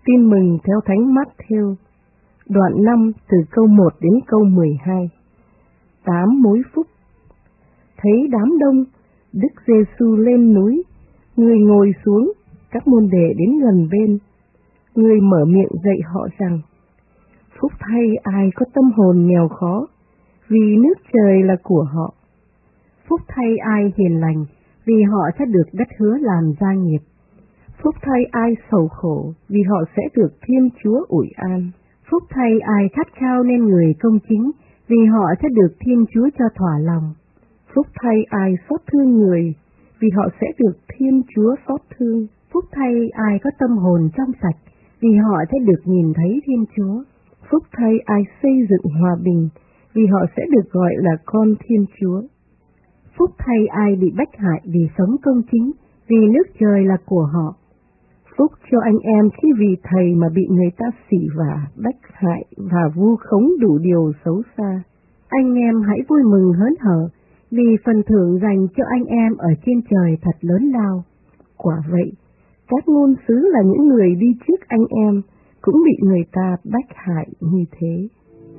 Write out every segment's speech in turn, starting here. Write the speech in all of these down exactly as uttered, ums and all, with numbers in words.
Tin mừng theo Thánh Mát-thêu, đoạn năm từ câu một đến câu mười hai. Tám mối phúc. Thấy đám đông, Đức Giê-xu lên núi, người ngồi xuống, các môn đệ đến gần bên. Người mở miệng dạy họ rằng: phúc thay ai có tâm hồn nghèo khó, vì nước trời là của họ. Phúc thay ai hiền lành, vì họ sẽ được đất hứa làm gia nghiệp. Phúc thay ai sầu khổ, vì họ sẽ được Thiên Chúa ủi an. Phúc thay ai khát khao nên người công chính, vì họ sẽ được Thiên Chúa cho thỏa lòng. Phúc thay ai xót thương người, vì họ sẽ được Thiên Chúa xót thương. Phúc thay ai có tâm hồn trong sạch, vì họ sẽ được nhìn thấy Thiên Chúa. Phúc thay ai xây dựng hòa bình, vì họ sẽ được gọi là con Thiên Chúa. Phúc thay ai bị bách hại vì sống công chính, vì nước trời là của họ. Phúc cho anh em khi vì thầy mà bị người ta xỉ vả, bách hại và vu khống đủ điều xấu xa. Anh em hãy vui mừng hớn hở, vì phần thưởng dành cho anh em ở trên trời thật lớn lao. Quả vậy, các ngôn sứ là những người đi trước anh em, cũng bị người ta bách hại như thế.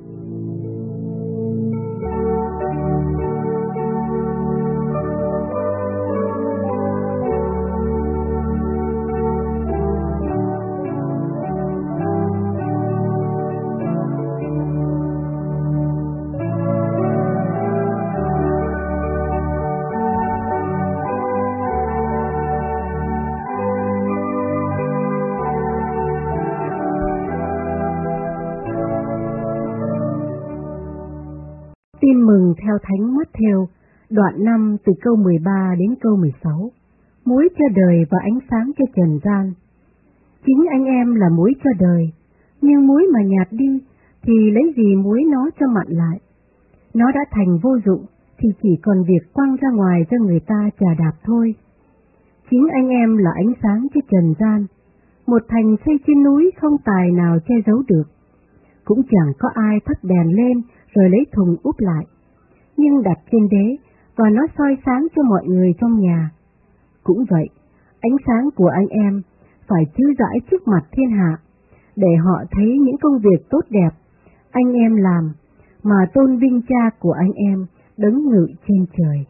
Tin mừng theo Thánh Mát-thêu, đoạn năm từ câu mười ba đến câu mười sáu. Muối cho đời và ánh sáng cho trần gian. Chính anh em là muối cho đời, nhưng muối mà nhạt đi thì lấy gì muối nó cho mặn lại. Nó đã thành vô dụng thì chỉ còn việc quăng ra ngoài cho người ta chà đạp thôi. Chính anh em là ánh sáng cho trần gian. Một thành xây trên núi không tài nào che giấu được. Cũng chẳng có ai thắp đèn lên rồi lấy thùng úp lại, nhưng đặt trên đế và nó soi sáng cho mọi người trong nhà. Cũng vậy, ánh sáng của anh em phải chiếu rãi trước mặt thiên hạ, để họ thấy những công việc tốt đẹp anh em làm, mà tôn vinh Cha của anh em đấng ngự trên trời.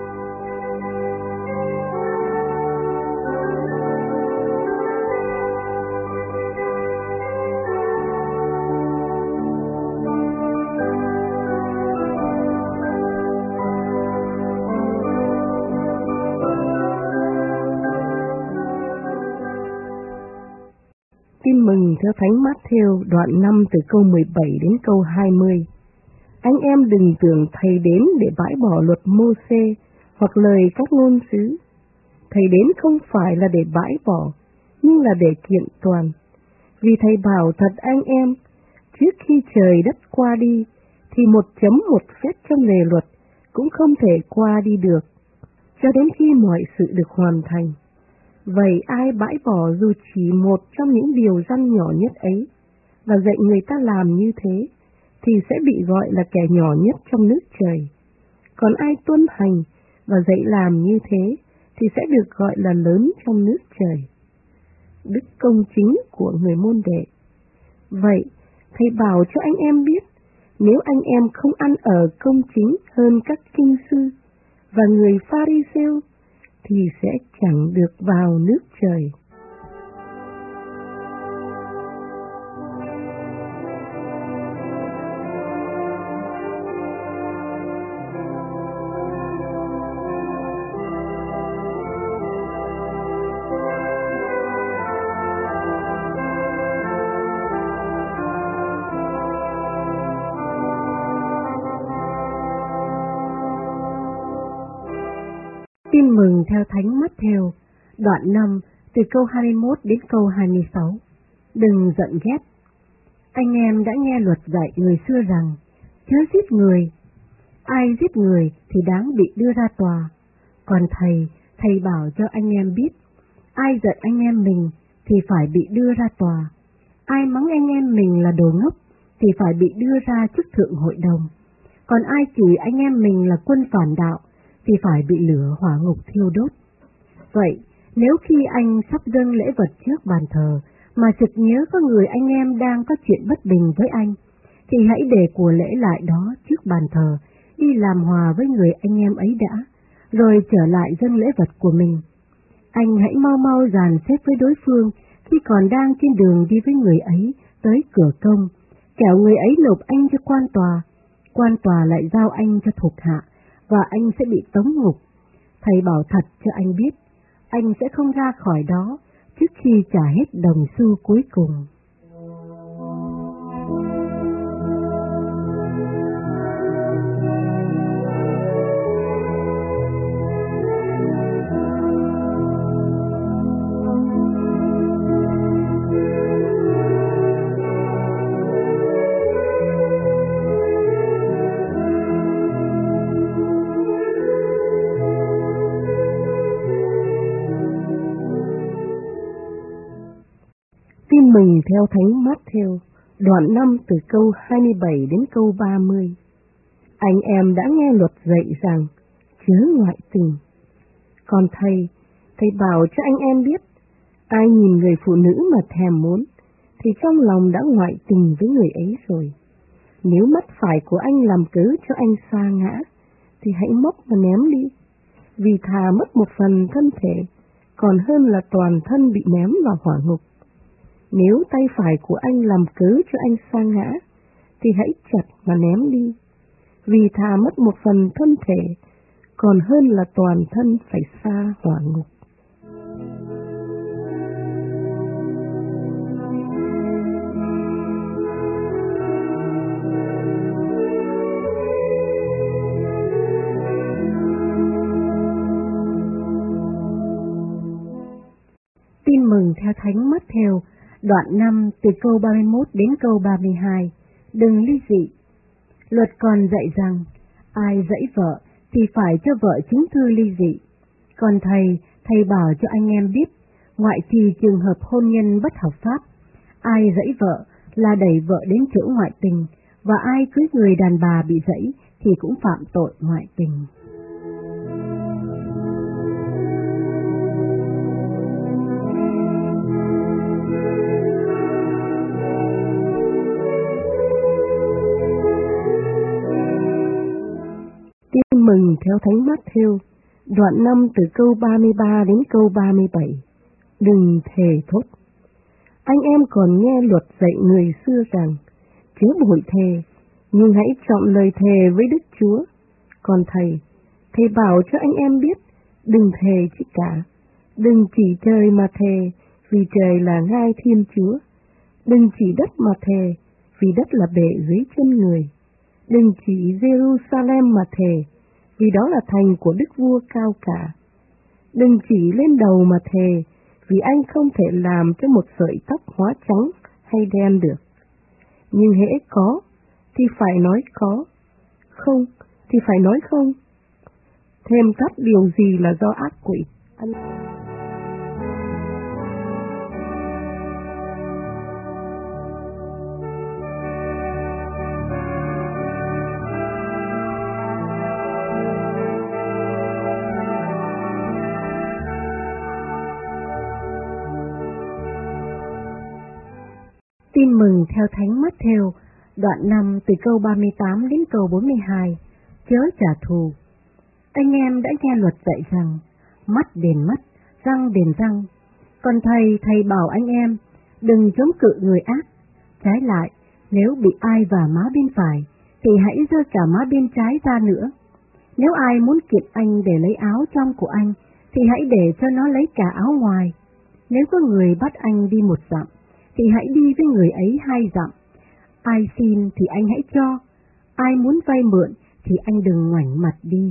Tin mừng theo Thánh Mát-thêu, đoạn năm từ câu mười bảy đến câu hai mươi. Anh em đừng tưởng thầy đến để bãi bỏ luật Mô-sê hoặc lời các ngôn sứ. Thầy đến không phải là để bãi bỏ, nhưng là để kiện toàn. Vì thầy bảo thật anh em, trước khi trời đất qua đi, thì một chấm một phép trong lề luật cũng không thể qua đi được, cho đến khi mọi sự được hoàn thành. Vậy ai bãi bỏ dù chỉ một trong những điều răn nhỏ nhất ấy, và dạy người ta làm như thế, thì sẽ bị gọi là kẻ nhỏ nhất trong nước trời. Còn ai tuân hành và dạy làm như thế, thì sẽ được gọi là lớn trong nước trời. Đức công chính của người môn đệ. Vậy, thầy bảo cho anh em biết, nếu anh em không ăn ở công chính hơn các kinh sư và người Pha-ri-sêu, thì sẽ chẳng được vào nước trời. Tin mừng theo Thánh Mát-thêu, đoạn năm từ câu hai mươi mốt đến câu hai mươi sáu. Đừng giận ghét. Anh em đã nghe luật dạy người xưa rằng, chớ giết người. Ai giết người thì đáng bị đưa ra tòa. Còn thầy, thầy bảo cho anh em biết, ai giận anh em mình thì phải bị đưa ra tòa. Ai mắng anh em mình là đồ ngốc thì phải bị đưa ra trước thượng hội đồng. Còn ai chửi anh em mình là quân phản đạo thì phải bị lửa hỏa ngục thiêu đốt. Vậy, nếu khi anh sắp dâng lễ vật trước bàn thờ mà sực nhớ có người anh em đang có chuyện bất bình với anh, thì hãy để của lễ lại đó trước bàn thờ, đi làm hòa với người anh em ấy đã, rồi trở lại dâng lễ vật của mình. Anh hãy mau mau dàn xếp với đối phương khi còn đang trên đường đi với người ấy tới cửa công, kẻo người ấy nộp anh cho quan tòa, quan tòa lại giao anh cho thuộc hạ, và anh sẽ bị tống ngục. Thầy bảo thật cho anh biết, anh sẽ không ra khỏi đó trước khi trả hết đồng xu cuối cùng. Tin mừng theo Thánh Mát-thêu, đoạn năm từ câu hai mươi bảy đến câu ba mươi. Anh em đã nghe luật dạy rằng chớ ngoại tình. Còn thầy, thầy bảo cho anh em biết, ai nhìn người phụ nữ mà thèm muốn, thì trong lòng đã ngoại tình với người ấy rồi. Nếu mắt phải của anh làm cớ cho anh sa ngã, thì hãy móc và ném đi, vì thà mất một phần thân thể, còn hơn là toàn thân bị ném vào hỏa ngục. Nếu tay phải của anh làm cớ cho anh sa ngã, thì hãy chặt mà ném đi, vì thà mất một phần thân thể, còn hơn là toàn thân phải sa hỏa ngục. Tin mừng theo Thánh Mát-thêu, đoạn năm từ câu ba mươi mốt đến câu ba mươi hai. Đừng ly dị. Luật còn dạy rằng, ai dẫy vợ thì phải cho vợ chứng thư ly dị. Còn thầy, thầy bảo cho anh em biết, ngoại trừ trường hợp hôn nhân bất hợp pháp, ai dẫy vợ là đẩy vợ đến chỗ ngoại tình, và ai cưới người đàn bà bị dẫy thì cũng phạm tội ngoại tình. Tin mừng theo Thánh Mát-thêu, đoạn năm từ câu ba mươi ba đến câu ba mươi bảy. Đừng thề thốt. Anh em còn nghe luật dạy người xưa rằng, chớ bội thề, nhưng hãy chọn lời thề với Đức Chúa. Còn thầy, thầy bảo cho anh em biết, đừng thề chi cả. Đừng chỉ trời mà thề, vì trời là ngai Thiên Chúa. Đừng chỉ đất mà thề, vì đất là bệ dưới chân người. Đừng chỉ Jerusalem mà thề, vì đó là thành của Đức Vua cao cả. Đừng chỉ lên đầu mà thề, vì anh không thể làm cho một sợi tóc hóa trắng hay đen được. Nhưng hễ có, thì phải nói có, không, thì phải nói không. Thêm thắt điều gì là do ác quỷ. Anh... Tin mừng theo Thánh Mát-thêu, đoạn năm từ câu ba mươi tám đến câu bốn mươi hai. Chớ trả thù. Anh em đã nghe luật dạy rằng, mắt đền mắt, răng đền răng. Còn thầy, thầy bảo anh em, đừng chống cự người ác. Trái lại, nếu bị ai vả má bên phải, thì hãy giơ cả má bên trái ra nữa. Nếu ai muốn kiện anh để lấy áo trong của anh, thì hãy để cho nó lấy cả áo ngoài. Nếu có người bắt anh đi một dặm, thì hãy đi với người ấy hai dặm. Ai xin thì anh hãy cho, ai muốn vay mượn thì anh đừng ngoảnh mặt đi.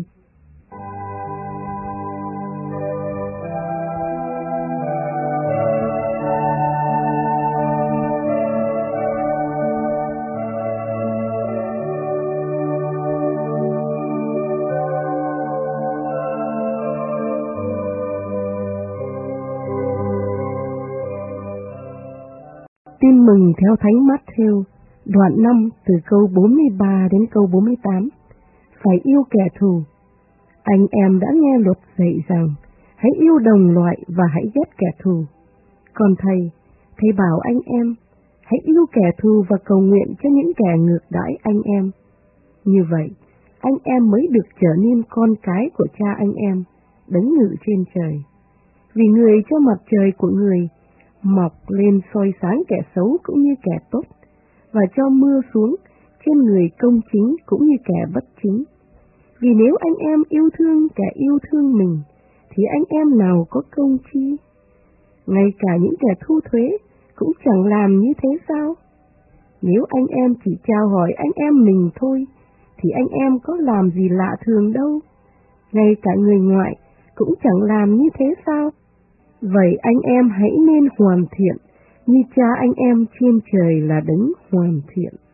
Tin mừng theo Thánh Mát-thêu, đoạn năm từ câu bốn mươi ba đến câu bốn mươi tám. Phải yêu kẻ thù. Anh em đã nghe luật dạy rằng, hãy yêu đồng loại và hãy ghét kẻ thù. Còn thầy, Thầy bảo anh em, hãy yêu kẻ thù và cầu nguyện cho những kẻ ngược đãi anh em. Như vậy, anh em mới được trở nên con cái của cha anh em, đấng ngự trên trời. Vì người cho mặt trời của người mọc lên soi sáng kẻ xấu cũng như kẻ tốt, và cho mưa xuống trên người công chính cũng như kẻ bất chính. Vì nếu anh em yêu thương kẻ yêu thương mình, thì anh em nào có công chi? Ngay cả những kẻ thu thuế cũng chẳng làm như thế sao? Nếu anh em chỉ chào hỏi anh em mình thôi, thì anh em có làm gì lạ thường đâu. Ngay cả người ngoại cũng chẳng làm như thế sao? Vậy anh em hãy nên hoàn thiện, như cha anh em trên trời là đấng hoàn thiện.